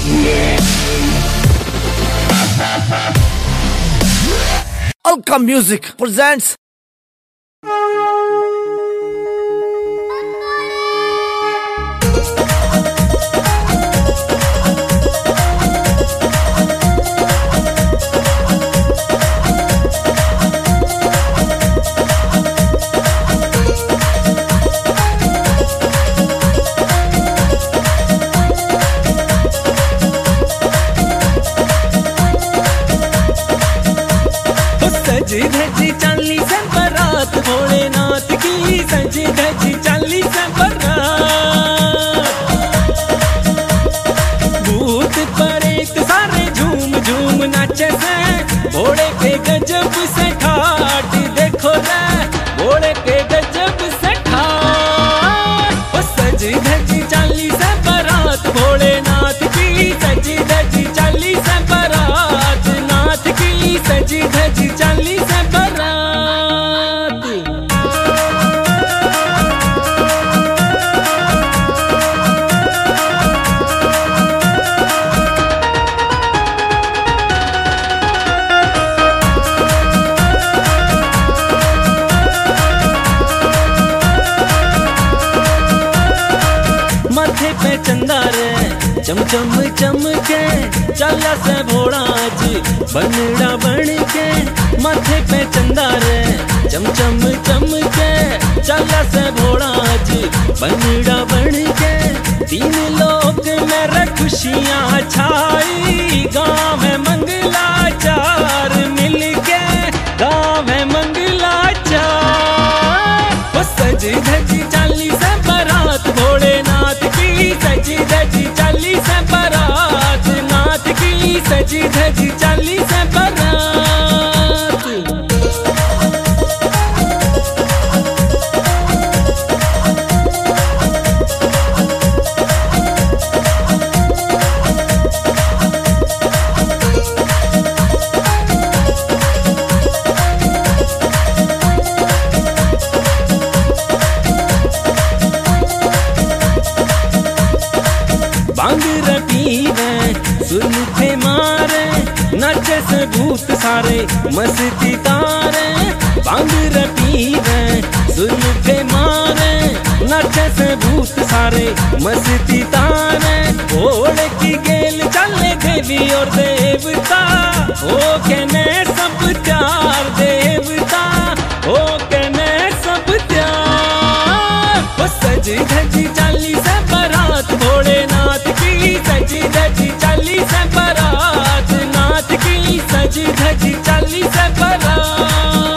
Alka Music presents सजी धजी चाली से बारात भोलेनाथ की, सजी धजी चाली से बारात। भूत प्रेत सारे झूम झूम नाचे से, भोले के गजब से ठाट देखो रे, भोले के गजब से ठाट। सजी धजी चाली से बारात भोलेनाथ की, सजी धजी चाली से बारात नाथ की, सजी धजी चाली से बारात। माथे पे चंदा रे चम चम चमके, चला से भोला जी बनड़ा बन के। माथे पे चंदा रे चम चम चमके, चला से भोला जी बनड़ा बन के। तीन लोग मेरे खुशियाँ छाई, गाँव में मंगलाचार मिलके, गाँव में मंगलाचार। वो सजी धजी चाली से बारात भोलेनाथ की, सजी धजी चाली से बारात नाथ की, सजी धजी चाली से बारात। बांग रपीवे सुल्फे मारे, नाचे से भूत सारे मस्ती तारे। बांग रपीवे सुल्फे मारे, नाचे से भूत सारे मस्ती तारे। भोले की गेल चले देवी और देवता, हो कहने सब त्यार देवता, हो कहने सब त्यार। वो सजी धजी चाली से बारात भोलेनाथ की, सजी धजी चाली से बारात नाथ की, सजी धजी चाली से बारात।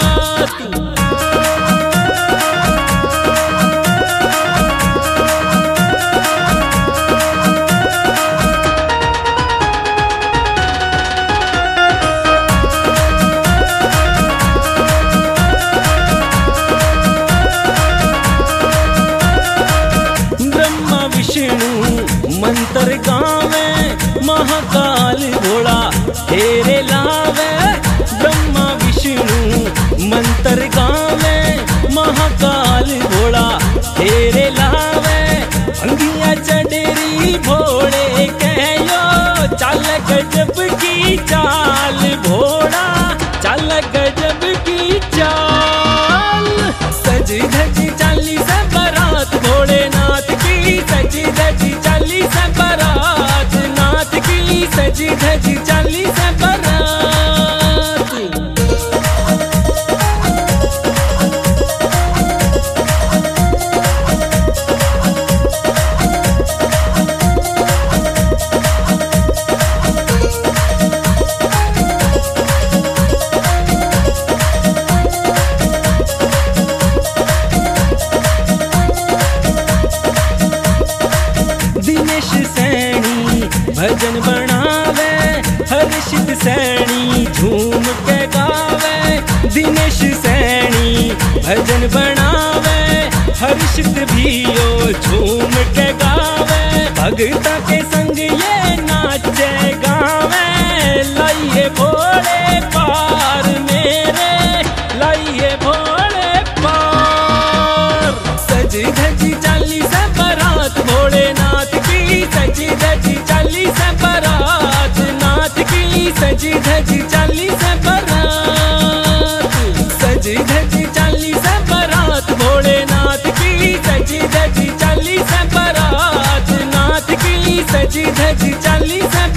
ब्रह्मा विष्णु मंत्र गावे, महाकाल भोला तेरे लावे। ब्रह्मा विष्णु मंत्र गावे, महाकाल भोला तेरे लावे। अंगिया चढ़ेरी भोले कहो, चाल गजब की चाल भोला, चाल गजब की चाल। सजी धजी चाली से बारात भोलेनाथ की, सजी धजी चाली से बारात नाथ की, सजी धजी चाली से बारात। दिनेश सैनी भजन बनावे, हर्षित सैनी झूम के गावे। दिनेश सैनी भजन बनावे, हर्षित भी ओ झूम के गावे। भगता के संग ये नाचे गावे, लाइए भोले पार मेरे, लाइए भोले पार। सजी धजी चाली से बारात भोलेनाथ की, सजी धजी चाली से बारात सजी धजी चाली से